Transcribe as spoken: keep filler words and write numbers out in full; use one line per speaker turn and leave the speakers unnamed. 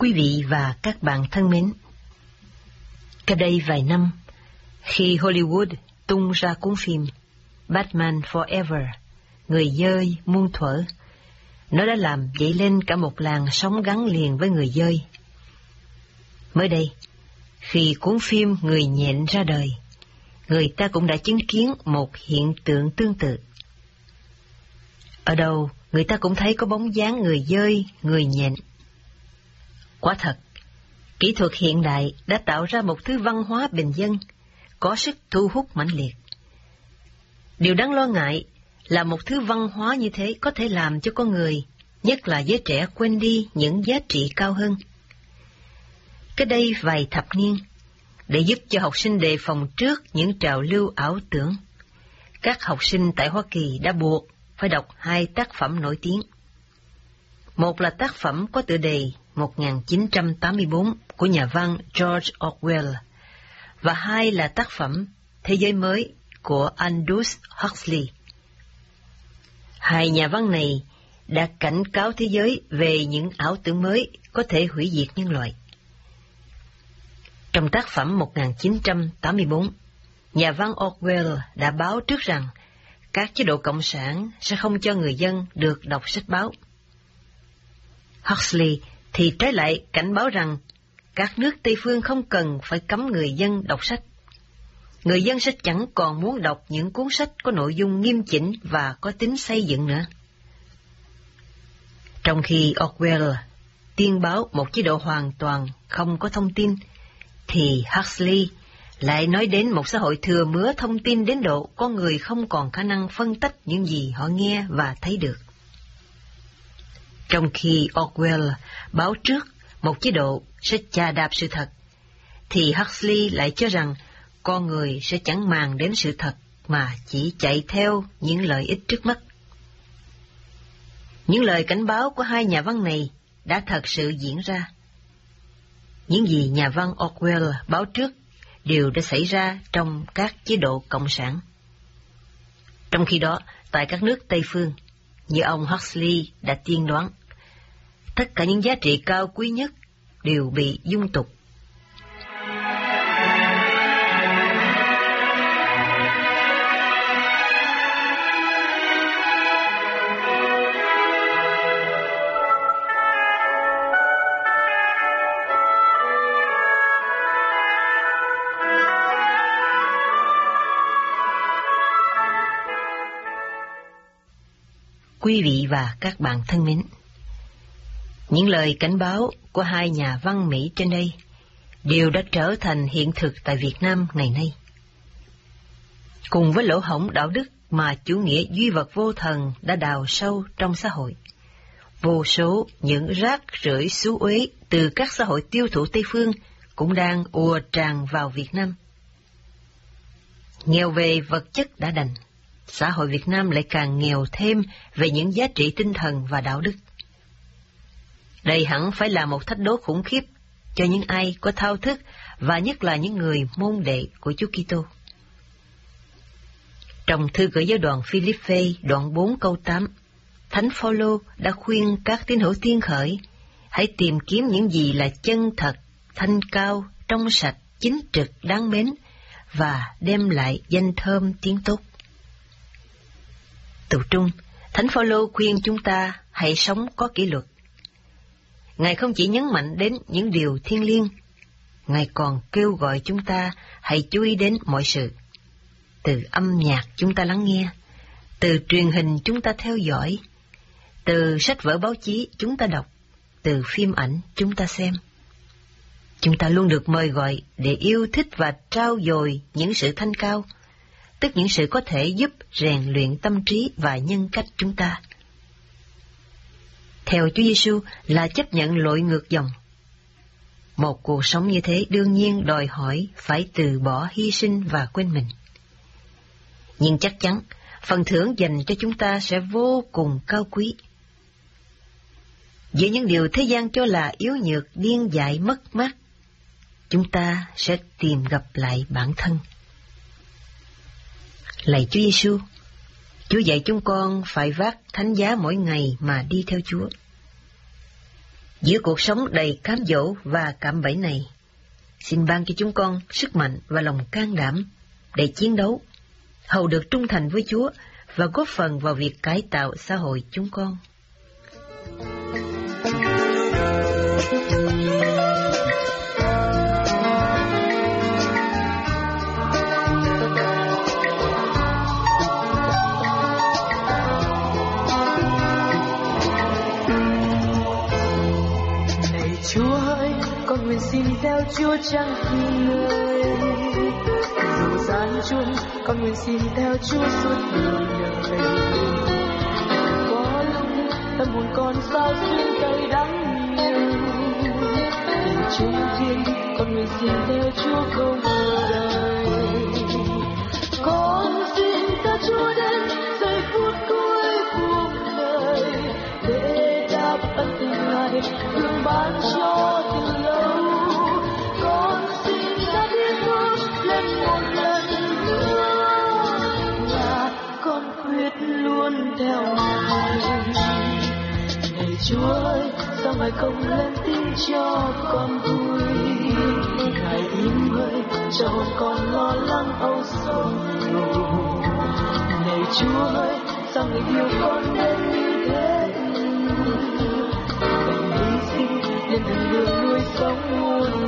Quý vị và các bạn thân mến, cách đây vài năm, khi Hollywood tung ra cuốn phim Batman Forever, người dơi muôn thuở, nó đã làm dậy lên cả một làn sóng gắn liền với người dơi. Mới đây, khi cuốn phim Người nhện ra đời, người ta cũng đã chứng kiến một hiện tượng tương tự. Ở đâu, người ta cũng thấy có bóng dáng người dơi, người nhện. Quả thật, kỹ thuật hiện đại đã tạo ra một thứ văn hóa bình dân, có sức thu hút mãnh liệt. Điều đáng lo ngại là một thứ văn hóa như thế có thể làm cho con người, nhất là giới trẻ, quên đi những giá trị cao hơn. Cách đây vài thập niên, để giúp cho học sinh đề phòng trước những trào lưu ảo tưởng, các học sinh tại Hoa Kỳ đã buộc phải đọc hai tác phẩm nổi tiếng. Một là tác phẩm có tựa đề một nghìn chín trăm tám mươi tư của nhà văn George Orwell, và hai là tác phẩm Thế giới mới của Aldous Huxley. Hai nhà văn này đã cảnh cáo thế giới về những ảo tưởng mới có thể hủy diệt nhân loại. Trong tác phẩm một nghìn chín trăm tám mươi tư, nhà văn Orwell đã báo trước rằng các chế độ cộng sản sẽ không cho người dân được đọc sách báo. Huxley thì trái lại cảnh báo rằng các nước Tây phương không cần phải cấm người dân đọc sách. Người dân sẽ chẳng còn muốn đọc những cuốn sách có nội dung nghiêm chỉnh và có tính xây dựng nữa. Trong khi Orwell tiên báo một chế độ hoàn toàn không có thông tin, thì Huxley lại nói đến một xã hội thừa mứa thông tin đến độ con người không còn khả năng phân tách những gì họ nghe và thấy được. Trong khi Orwell báo trước một chế độ sẽ chà đạp sự thật, thì Huxley lại cho rằng con người sẽ chẳng màng đến sự thật mà chỉ chạy theo những lợi ích trước mắt. Những lời cảnh báo của hai nhà văn này đã thật sự diễn ra. Những gì nhà văn Orwell báo trước đều đã xảy ra trong các chế độ cộng sản. Trong khi đó, tại các nước Tây phương, như ông Huxley đã tiên đoán, tất cả những giá trị cao quý nhất đều bị dung tục. Quý vị và các bạn thân mến, những lời cảnh báo của hai nhà văn Mỹ trên đây đều đã trở thành hiện thực tại Việt Nam ngày nay. Cùng với lỗ hổng đạo đức mà chủ nghĩa duy vật vô thần đã đào sâu trong xã hội, vô số những rác rưởi xú uế từ các xã hội tiêu thụ Tây phương cũng đang ùa tràn vào Việt Nam. Nghèo về vật chất đã đành, xã hội Việt Nam lại càng nghèo thêm về những giá trị tinh thần và đạo đức. Đây hẳn phải là một thách đố khủng khiếp cho những ai có thao thức, và nhất là những người môn đệ của Chúa Kitô. Trong thư gửi giáo đoàn Philippe đoạn bốn câu tám, Thánh Phaolô đã khuyên các tín hữu tiên khởi hãy tìm kiếm những gì là chân thật, thanh cao, trong sạch, chính trực, đáng mến, và đem lại danh thơm tiếng tốt. Tụ trung, Thánh Phaolô khuyên chúng ta hãy sống có kỷ luật. Ngài không chỉ nhấn mạnh đến những điều thiêng liêng, Ngài còn kêu gọi chúng ta hãy chú ý đến mọi sự. Từ âm nhạc chúng ta lắng nghe, từ truyền hình chúng ta theo dõi, từ sách vở báo chí chúng ta đọc, từ phim ảnh chúng ta xem. Chúng ta luôn được mời gọi để yêu thích và trau dồi những sự thanh cao, tức những sự có thể giúp rèn luyện tâm trí và nhân cách chúng ta. Theo Chúa Giêsu là chấp nhận lội ngược dòng. Một cuộc sống như thế đương nhiên đòi hỏi phải từ bỏ, hy sinh và quên mình. Nhưng chắc chắn, phần thưởng dành cho chúng ta sẽ vô cùng cao quý. Giữa những điều thế gian cho là yếu nhược, điên dại, mất mát, chúng ta sẽ tìm gặp lại bản thân. Lạy Chúa Giêsu, Chúa dạy chúng con phải vác thánh giá mỗi ngày mà đi theo Chúa. Giữa cuộc sống đầy cám dỗ và cạm bẫy này, xin ban cho chúng con sức mạnh và lòng can đảm để chiến đấu, hầu được trung thành với Chúa và góp phần vào việc cải tạo xã hội chúng con.
Chúa ơi, con nguyện xin theo Chúa chẳng khi lời. Dù gian truân, con nguyện xin theo Chúa suốt đời. Có lúc tâm hồn con sao xuyên cay đắng nhiều. Tình chung thiên, con nguyện xin theo Chúa không đời. Con xin theo Chúa đến giây phút cuối cuộc đời, để đáp ơn tình Ngài thương ban cho từ lâu. Con xin ta biết ơn lên một lần nữa, và con quyết luôn theo Ngài. Này Chúa ơi, sao Ngài không lên tiếng cho con vui? Ngài im hơi cho hồn con lo lắng âu sầu. Này Chúa ơi, sao Ngài yêu con đến như thế? Nên đừng lừa nuôi sống muôn